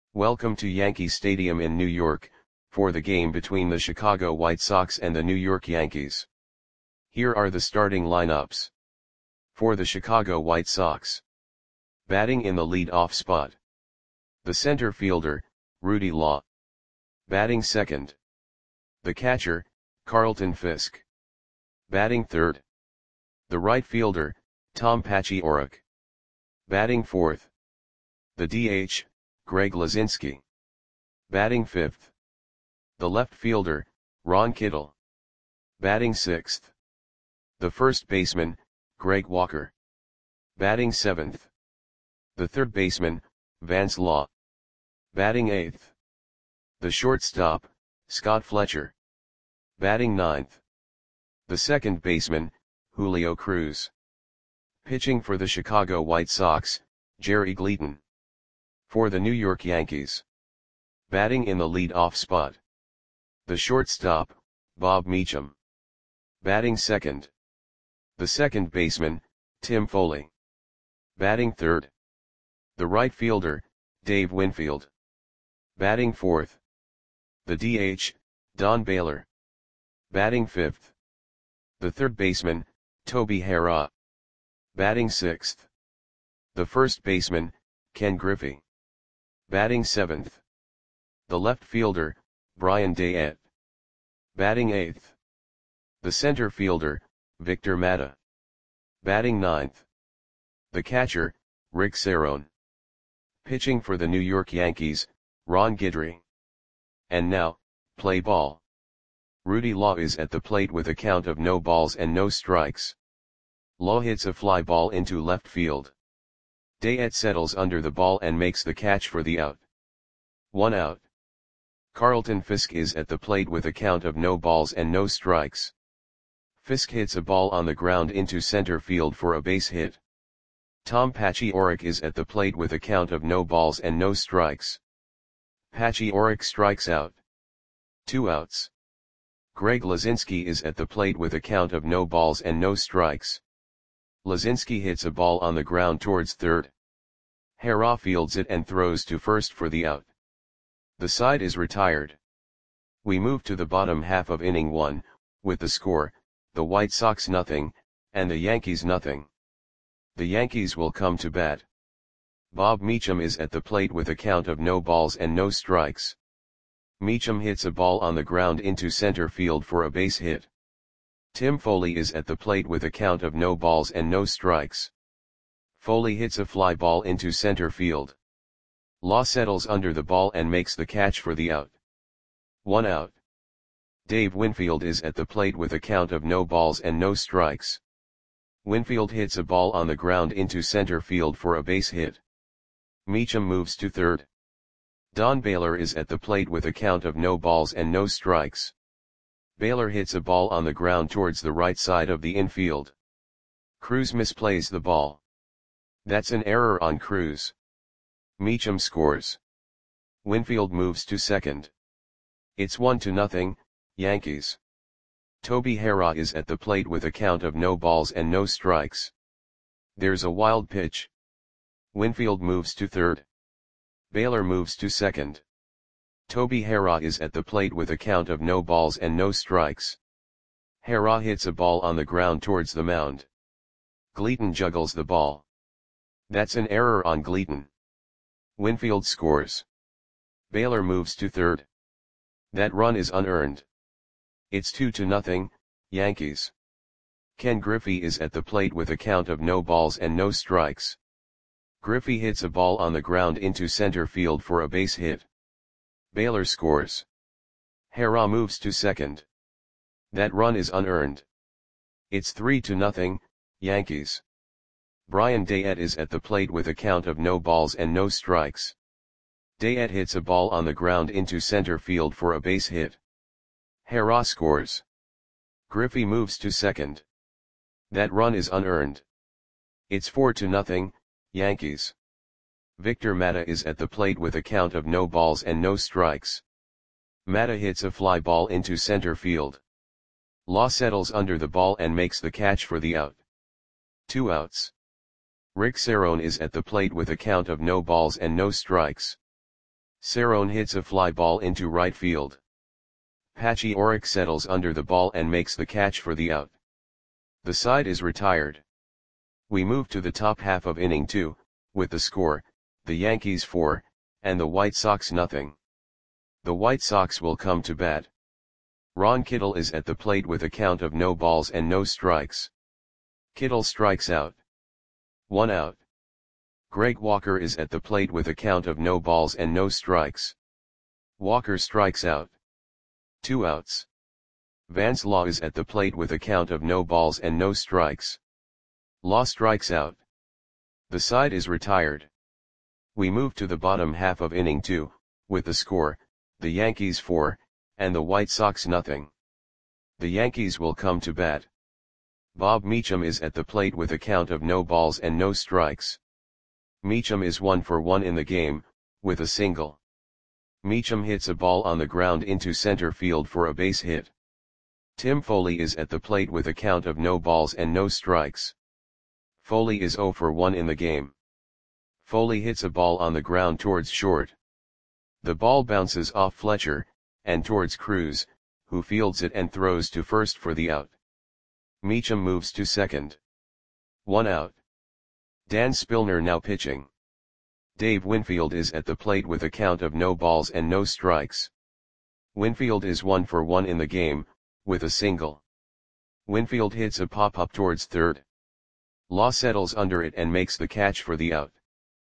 Welcome to Yankee Stadium in New York, for the game between the Chicago White Sox and the New York Yankees. Here are the starting lineups. For the Chicago White Sox. Batting in the lead-off spot. The center fielder, Rudy Law. Batting second. The catcher, Carlton Fisk. Batting third. The right fielder, Tom Paciorek. Batting fourth. The DH, Greg Luzinski. Batting fifth. The left fielder, Ron Kittle. Batting sixth. The first baseman, Greg Walker. Batting seventh. The third baseman, Vance Law. Batting eighth. The shortstop, Scott Fletcher. Batting ninth. The second baseman, Julio Cruz. Pitching for the Chicago White Sox, Jerry Gleaton. For the New York Yankees. Batting in the lead-off spot. The shortstop, Bob Meacham. Batting second. The second baseman, Tim Foley. Batting third. The right fielder, Dave Winfield. Batting fourth. The DH, Don Baylor. Batting fifth. The third baseman, Toby Harrah. Batting sixth. The first baseman, Ken Griffey. Batting seventh. The left fielder, Brian Dayette. Batting eighth. The center fielder, Victor Mata. Batting ninth. The catcher, Rick Cerone. Pitching for the New York Yankees, Ron Guidry. And now, play ball. Rudy Law is at the plate with a count of no balls and no strikes. Law hits a fly ball into left field. Dayette settles under the ball and makes the catch for the out. 1 out. Carlton Fisk is at the plate with a count of no balls and no strikes. Fisk hits a ball on the ground into center field for a base hit. Tom Paciorek is at the plate with a count of no balls and no strikes. Paciorek strikes out. 2 outs. Greg Luzinski is at the plate with a count of no balls and no strikes. Luzinski hits a ball on the ground towards third. Harrah fields it and throws to first for the out. The side is retired. We move to the bottom half of inning 1, with the score, the White Sox 0, and the Yankees 0. The Yankees will come to bat. Bob Meacham is at the plate with a count of no balls and no strikes. Meacham hits a ball on the ground into center field for a base hit. Tim Foley is at the plate with a count of no balls and no strikes. Foley hits a fly ball into center field. Law settles under the ball and makes the catch for the out. 1 out. Dave Winfield is at the plate with a count of no balls and no strikes. Winfield hits a ball on the ground into center field for a base hit. Meacham moves to third. Don Baylor is at the plate with a count of no balls and no strikes. Baylor hits a ball on the ground towards the right side of the infield. Cruz misplays the ball. That's an error on Cruz. Meacham scores. Winfield moves to second. It's 1-0, Yankees. Toby Harrah is at the plate with a count of no balls and no strikes. There's a wild pitch. Winfield moves to third. Baylor moves to second. Toby Harrah is at the plate with a count of no balls and no strikes. Harrah hits a ball on the ground towards the mound. Gleaton juggles the ball. That's an error on Gleaton. Winfield scores. Baylor moves to third. That run is unearned. It's 2-0, Yankees. Ken Griffey is at the plate with a count of no balls and no strikes. Griffey hits a ball on the ground into center field for a base hit. Baylor scores. Harrah moves to second. That run is unearned. It's 3-0, Yankees. Brian Dayette is at the plate with a count of no balls and no strikes. Dayette hits a ball on the ground into center field for a base hit. Harrah scores. Griffey moves to second. That run is unearned. It's 4-0, Yankees. Victor Mata is at the plate with a count of no balls and no strikes. Mata hits a fly ball into center field. Law settles under the ball and makes the catch for the out. 2 outs. Rick Cerone is at the plate with a count of no balls and no strikes. Cerrone hits a fly ball into right field. Pachioric settles under the ball and makes the catch for the out. The side is retired. We move to the top half of inning 2, with the score, the Yankees 4, and the White Sox nothing. The White Sox will come to bat. Ron Kittle is at the plate with a count of no balls and no strikes. Kittle strikes out. 1 out. Greg Walker is at the plate with a count of no balls and no strikes. Walker strikes out. 2 outs. Vance Law is at the plate with a count of no balls and no strikes. Law strikes out. The side is retired. We move to the bottom half of inning 2, with the score, the Yankees 4, and the White Sox nothing. The Yankees will come to bat. Bob Meacham is at the plate with a count of no balls and no strikes. Meacham is 1 for 1 in the game, with a single. Meacham hits a ball on the ground into center field for a base hit. Tim Foley is at the plate with a count of no balls and no strikes. Foley is 0 for 1 in the game. Foley hits a ball on the ground towards short. The ball bounces off Fletcher, and towards Cruz, who fields it and throws to first for the out. Meacham moves to second. 1 out. Dan Spillner now pitching. Dave Winfield is at the plate with a count of no balls and no strikes. Winfield is 1 for 1 in the game, with a single. Winfield hits a pop-up towards third. Law settles under it and makes the catch for the out.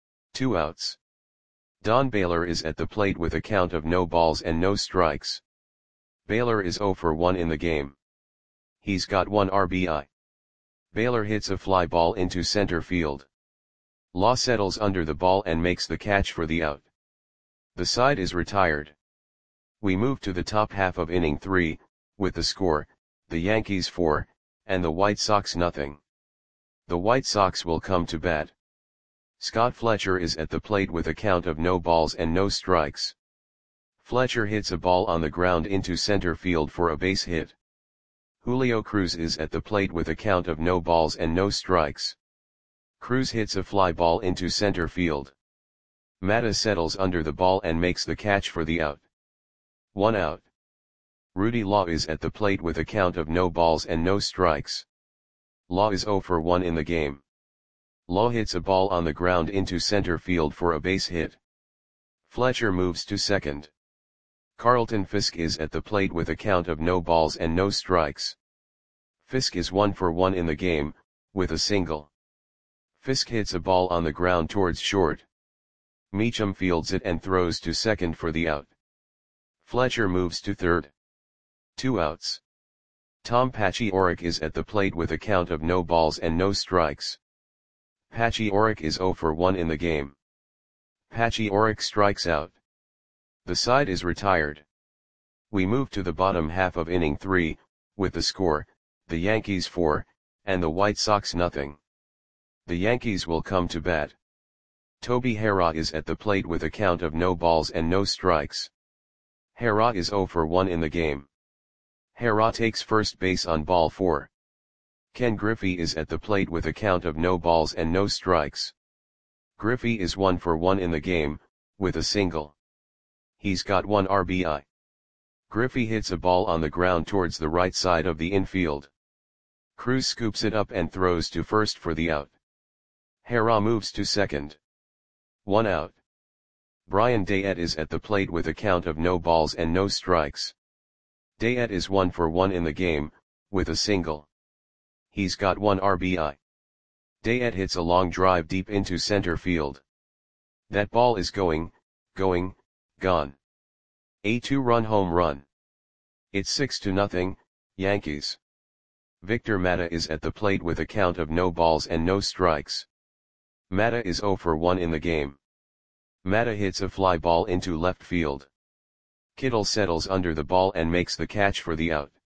2 outs. Don Baylor is at the plate with a count of no balls and no strikes. Baylor is 0 for 1 in the game. He's got 1 RBI. Baylor hits a fly ball into center field. Law settles under the ball and makes the catch for the out. The side is retired. We move to the top half of inning 3, with the score, the Yankees 4, and the White Sox nothing. The White Sox will come to bat. Scott Fletcher is at the plate with a count of no balls and no strikes. Fletcher hits a ball on the ground into center field for a base hit. Julio Cruz is at the plate with a count of no balls and no strikes. Cruz hits a fly ball into center field. Matta settles under the ball and makes the catch for the out. 1 out. Rudy Law is at the plate with a count of no balls and no strikes. Law is 0 for 1 in the game. Law hits a ball on the ground into center field for a base hit. Fletcher moves to second. Carlton Fisk is at the plate with a count of no balls and no strikes. Fisk is 1 for 1 in the game, with a single. Fisk hits a ball on the ground towards short. Meacham fields it and throws to second for the out. Fletcher moves to third. 2 outs. Tom Pachioric is at the plate with a count of no balls and no strikes. Pachioric is 0 for 1 in the game. Pachioric strikes out. The side is retired. We move to the bottom half of inning 3, with the score, the Yankees 4, and the White Sox nothing. The Yankees will come to bat. Toby Harrah is at the plate with a count of no balls and no strikes. Harrah is 0 for 1 in the game. Harrah takes first base on ball 4. Ken Griffey is at the plate with a count of no balls and no strikes. Griffey is 1 for 1 in the game, with a single. He's got 1 RBI. Griffey hits a ball on the ground towards the right side of the infield. Cruz scoops it up and throws to first for the out. Harrah moves to second. 1 out. Brian Dayette is at the plate with a count of no balls and no strikes. Dayette is 1 for 1 in the game, with a single. He's got 1 RBI. Dayette hits a long drive deep into center field. That ball is going, gone. A 2-run home run. It's 6-0, Yankees. Victor Matta is at the plate with a count of no balls and no strikes. Matta is 0 for 1 in the game. Matta hits a fly ball into left field. Kittle settles under the ball and makes the catch for the out.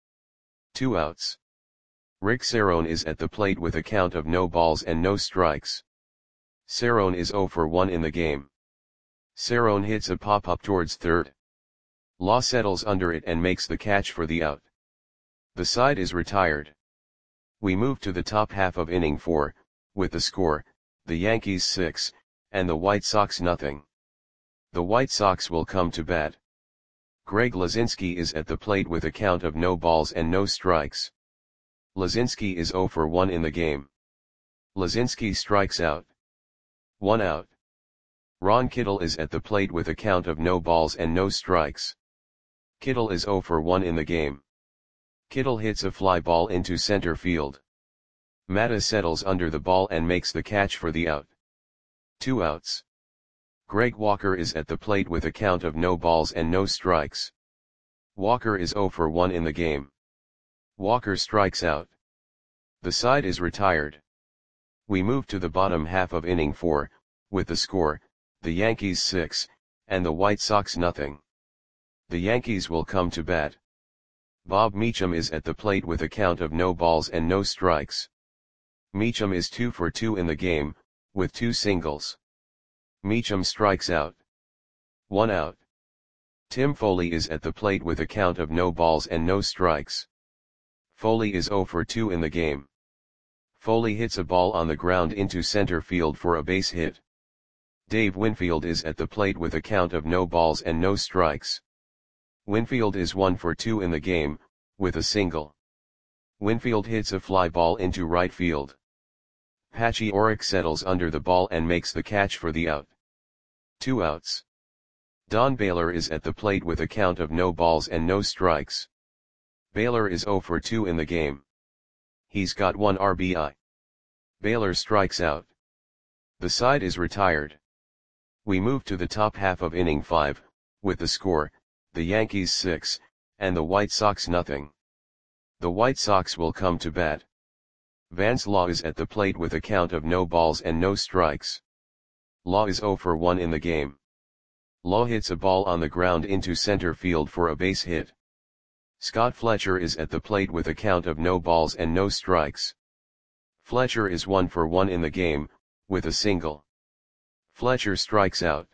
2 outs. Rick Cerrone is at the plate with a count of no balls and no strikes. Cerrone is 0 for 1 in the game. Cerrone hits a pop-up towards third. Law settles under it and makes the catch for the out. The side is retired. We move to the top half of inning 4, with the score, the Yankees 6, and the White Sox nothing. The White Sox will come to bat. Greg Luzinski is at the plate with a count of no balls and no strikes. Luzinski is 0 for 1 in the game. Luzinski strikes out. 1 out. Ron Kittle is at the plate with a count of no balls and no strikes. Kittle is 0 for 1 in the game. Kittle hits a fly ball into center field. Matta settles under the ball and makes the catch for the out. 2 outs. Greg Walker is at the plate with a count of no balls and no strikes. Walker is 0 for 1 in the game. Walker strikes out. The side is retired. We move to the bottom half of inning 4, with the score, the Yankees 6, and the White Sox nothing. The Yankees will come to bat. Bob Meacham is at the plate with a count of no balls and no strikes. Meacham is 2 for 2 in the game, with 2 singles. Meacham strikes out. 1 out. Tim Foley is at the plate with a count of no balls and no strikes. Foley is 0 for 2 in the game. Foley hits a ball on the ground into center field for a base hit. Dave Winfield is at the plate with a count of no balls and no strikes. Winfield is 1 for 2 in the game, with a single. Winfield hits a fly ball into right field. Patchy Orrick settles under the ball and makes the catch for the out. 2 outs. Don Baylor is at the plate with a count of no balls and no strikes. Baylor is 0 for 2 in the game. He's got 1 RBI. Baylor strikes out. The side is retired. We move to the top half of inning 5, with the score, the Yankees 6, and the White Sox nothing. The White Sox will come to bat. Vance Law is at the plate with a count of no balls and no strikes. Law is 0 for 1 in the game. Law hits a ball on the ground into center field for a base hit. Scott Fletcher is at the plate with a count of no balls and no strikes. Fletcher is 1 for 1 in the game, with a single. Fletcher strikes out.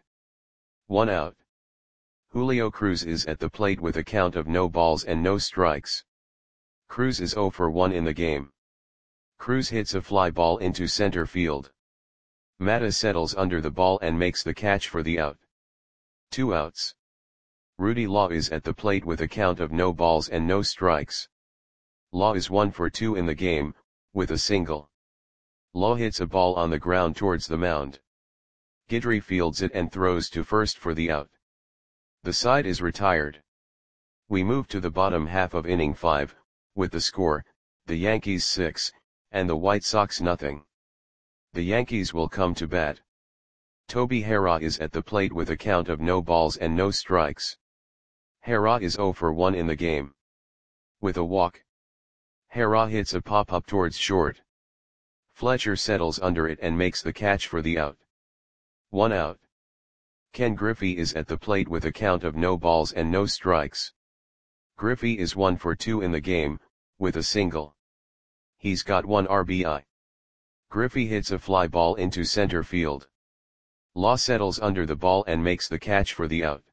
1 out. Julio Cruz is at the plate with a count of no balls and no strikes. Cruz is 0 for 1 in the game. Cruz hits a fly ball into center field. Matta settles under the ball and makes the catch for the out. 2 outs. Rudy Law is at the plate with a count of no balls and no strikes. Law is 1 for 2 in the game, with a single. Law hits a ball on the ground towards the mound. Guidry fields it and throws to first for the out. The side is retired. We move to the bottom half of inning 5, with the score, the Yankees 6, and the White Sox nothing. The Yankees will come to bat. Toby Harrah is at the plate with a count of no balls and no strikes. Harrah is 0 for 1 in the game. With a walk. Harrah hits a pop-up towards short. Fletcher settles under it and makes the catch for the out. 1 out. Ken Griffey is at the plate with a count of no balls and no strikes. Griffey is 1 for 2 in the game, with a single. He's got 1 RBI. Griffey hits a fly ball into center field. Law settles under the ball and makes the catch for the out.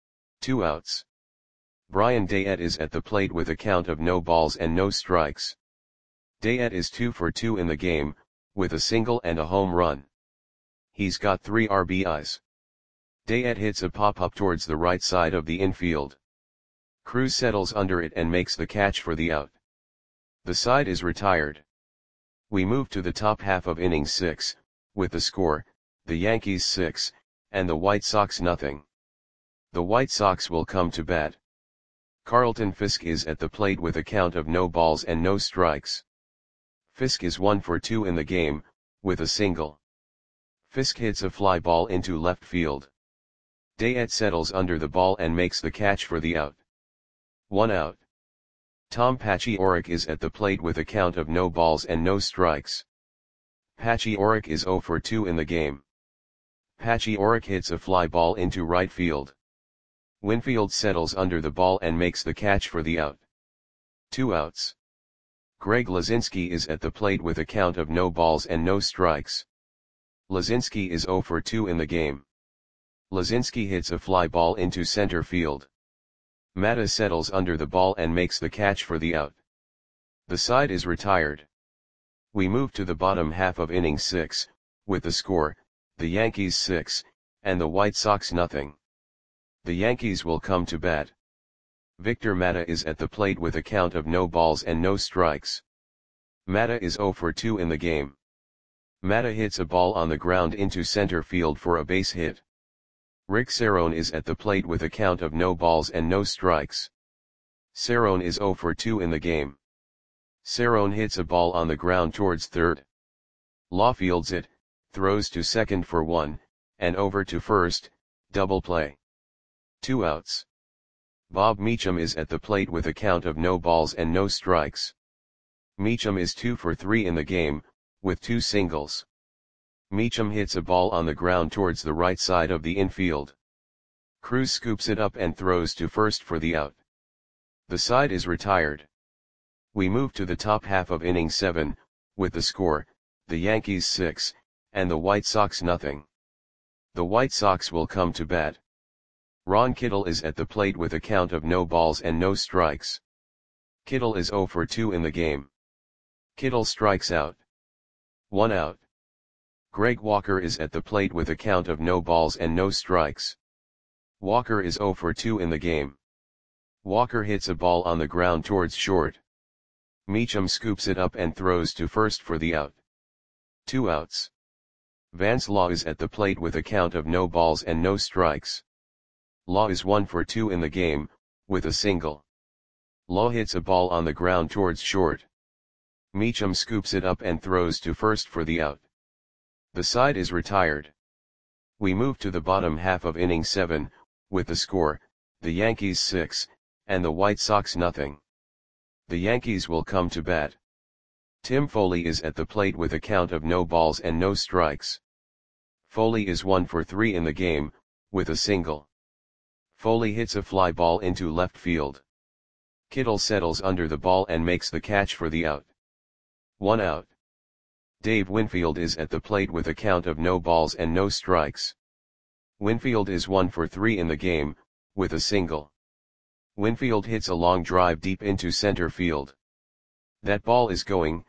2 outs. Brian Dayette is at the plate with a count of no balls and no strikes. Dayette is 2 for 2 in the game, with a single and a home run. He's got 3 RBIs. Dayette hits a pop-up towards the right side of the infield. Cruz settles under it and makes the catch for the out. The side is retired. We move to the top half of inning 6, with the score, the Yankees 6, and the White Sox nothing. The White Sox will come to bat. Carlton Fisk is at the plate with a count of no balls and no strikes. Fisk is 1 for 2 in the game, with a single. Fisk hits a fly ball into left field. Dayette settles under the ball and makes the catch for the out. 1 out. Tom Patchy Orrick is at the plate with a count of no balls and no strikes. Patchy Orrick is 0 for 2 in the game. Patchy Orrick hits a fly ball into right field. Winfield settles under the ball and makes the catch for the out. 2 outs. Greg Luzinski is at the plate with a count of no balls and no strikes. Luzinski is 0 for 2 in the game. Luzinski hits a fly ball into center field. Matta settles under the ball and makes the catch for the out. The side is retired. We move to the bottom half of inning 6, with the score, the Yankees 6, and the White Sox nothing. The Yankees will come to bat. Victor Mata is at the plate with a count of no balls and no strikes. Mata is 0 for 2 in the game. Mata hits a ball on the ground into center field for a base hit. Rick Cerone is at the plate with a count of no balls and no strikes. Cerone is 0 for 2 in the game. Cerone hits a ball on the ground towards third. Law fields it, throws to second for 1, and over to first, double play. 2 outs. Bob Meacham is at the plate with a count of no balls and no strikes. Meacham is 2 for 3 in the game, with 2 singles. Meacham hits a ball on the ground towards the right side of the infield. Cruz scoops it up and throws to first for the out. The side is retired. We move to the top half of inning 7, with the score, the Yankees 6, and the White Sox nothing. The White Sox will come to bat. Ron Kittle is at the plate with a count of no balls and no strikes. Kittle is 0 for 2 in the game. Kittle strikes out. 1 out. Greg Walker is at the plate with a count of no balls and no strikes. Walker is 0 for 2 in the game. Walker hits a ball on the ground towards short. Meacham scoops it up and throws to first for the out. 2 outs. Vance Law is at the plate with a count of no balls and no strikes. Law is 1 for 2 in the game, with a single. Law hits a ball on the ground towards short. Meacham scoops it up and throws to first for the out. The side is retired. We move to the bottom half of inning 7, with the score, the Yankees 6, and the White Sox nothing. The Yankees will come to bat. Tim Foley is at the plate with a count of no balls and no strikes. Foley is 1 for 3 in the game, with a single. Foley hits a fly ball into left field. Kittle settles under the ball and makes the catch for the out. 1 out. Dave Winfield is at the plate with a count of no balls and no strikes. Winfield is 1 for 3 in the game, with a single. Winfield hits a long drive deep into center field. That ball is gone.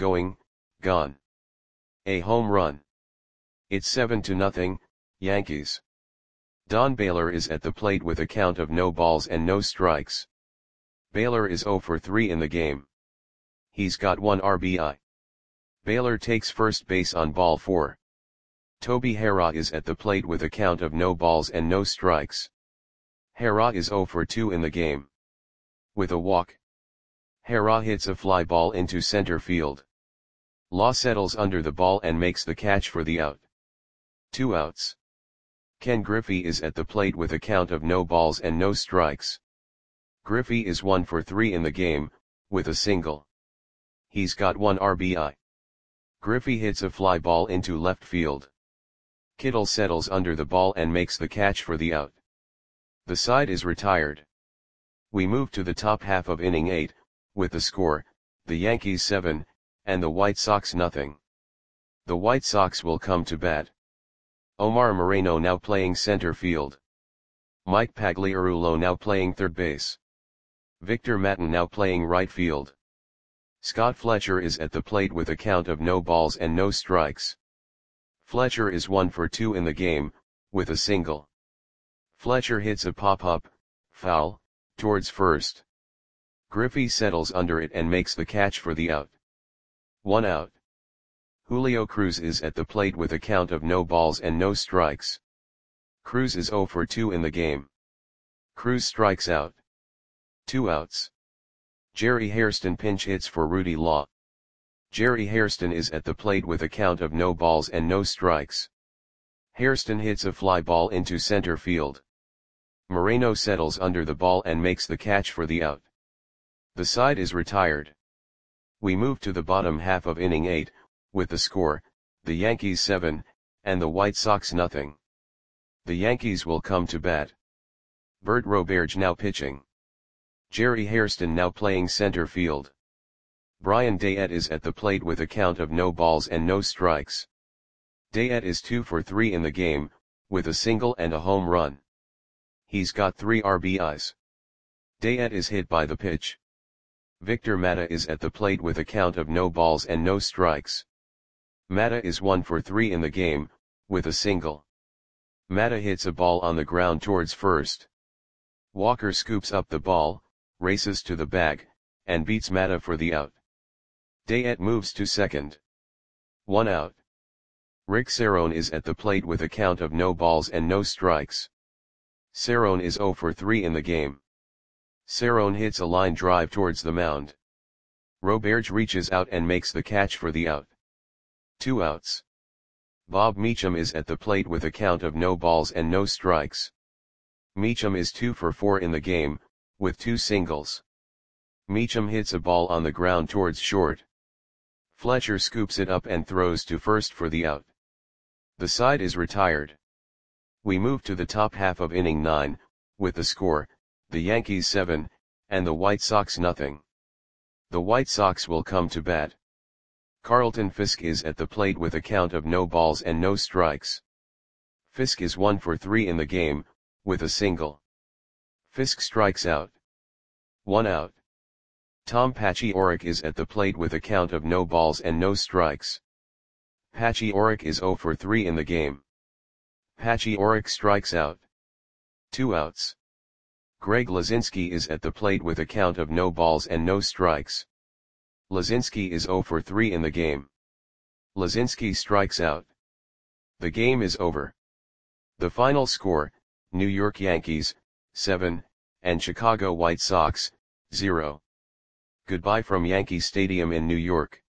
A home run. It's 7-0, Yankees. Don Baylor is at the plate with a count of no balls and no strikes. Baylor is 0 for 3 in the game. He's got 1 RBI. Baylor takes first base on ball 4. Toby Harrah is at the plate with a count of no balls and no strikes. Harrah is 0 for 2 in the game. With a walk. Harrah hits a fly ball into center field. Law settles under the ball and makes the catch for the out. 2 outs. Ken Griffey is at the plate with a count of no balls and no strikes. Griffey is 1 for 3 in the game, with a single. He's got 1 RBI. Griffey hits a fly ball into left field. Kittle settles under the ball and makes the catch for the out. The side is retired. We move to the top half of inning 8, with the score, the Yankees 7, and the White Sox nothing. The White Sox will come to bat. Omar Moreno now playing center field. Mike Pagliarulo now playing third base. Victor Maton now playing right field. Scott Fletcher is at the plate with a count of no balls and no strikes. Fletcher is 1 for 2 in the game, with a single. Fletcher hits a pop-up, foul, towards first. Griffey settles under it and makes the catch for the out. 1 out. Julio Cruz is at the plate with a count of no balls and no strikes. Cruz is 0 for 2 in the game. Cruz strikes out. 2 outs. Jerry Hairston pinch hits for Rudy Law. Jerry Hairston is at the plate with a count of no balls and no strikes. Hairston hits a fly ball into center field. Moreno settles under the ball and makes the catch for the out. The side is retired. We move to the bottom half of inning 8, with the score, the Yankees 7, and the White Sox nothing. The Yankees will come to bat. Bert Roberge now pitching. Jerry Hairston now playing center field. Brian Dayette is at the plate with a count of no balls and no strikes. Dayette is 2 for 3 in the game, with a single and a home run. He's got 3 RBIs. Dayette is hit by the pitch. Victor Mata is at the plate with a count of no balls and no strikes. Mata is 1 for 3 in the game, with a single. Matta hits a ball on the ground towards first. Walker scoops up the ball, races to the bag, and beats Matta for the out. Dayet moves to second. 1 out. Rick Cerrone is at the plate with a count of no balls and no strikes. Cerrone is 0 for 3 in the game. Cerrone hits a line drive towards the mound. Roberge reaches out and makes the catch for the out. 2 outs. Bob Meacham is at the plate with a count of no balls and no strikes. Meacham is 2 for 4 in the game, with 2 singles. Meacham hits a ball on the ground towards short. Fletcher scoops it up and throws to first for the out. The side is retired. We move to the top half of inning 9, with the score, the Yankees 7, and the White Sox nothing. The White Sox will come to bat. Carlton Fisk is at the plate with a count of no balls and no strikes. Fisk is 1 for 3 in the game, with a single. Fisk strikes out. 1 out. Tom Paciorek is at the plate with a count of no balls and no strikes. Paciorek is 0 for 3 in the game. Paciorek strikes out. 2 outs. Greg Lazinski is at the plate with a count of no balls and no strikes. Lazinski is 0 for 3 in the game. Lazinski strikes out. The game is over. The final score, New York Yankees, 7, and Chicago White Sox, 0. Goodbye from Yankee Stadium in New York.